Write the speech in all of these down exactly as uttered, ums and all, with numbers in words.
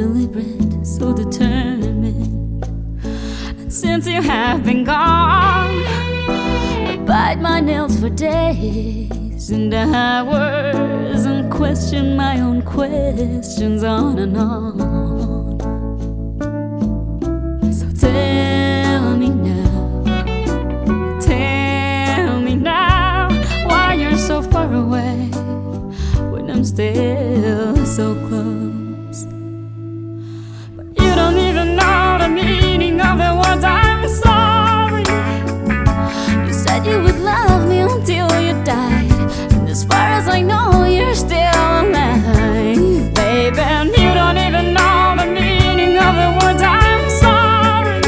deliberate, so determined. And since you have been gone, I bite my nails for days and hours and question my own questions on and on. So tell me now, tell me now, why you're so far away when I'm still so close. But you don't even know the meaning of the words I'm sorry. You said you would love me until you died, and as far as I know, you're still alive, baby. And you don't even know the meaning of the words I'm sorry.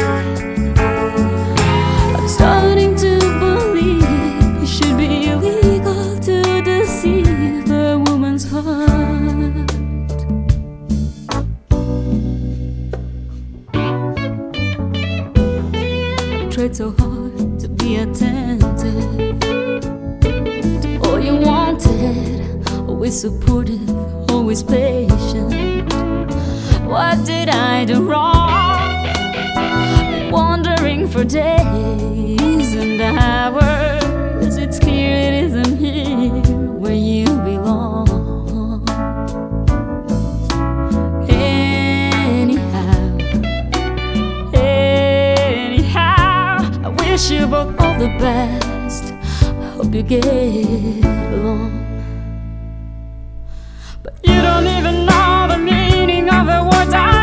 I'm starting to believe it should be illegal to deceive a woman's heart. I tried so hard to be attentive to all you wanted, always supportive, always patient. What did I do wrong? Been wandering for days and hours. It's clear it isn't here where you belong. Anyhow, anyhow, I wish you both all the best. I hope you get along. But you don't even know the meaning of the words I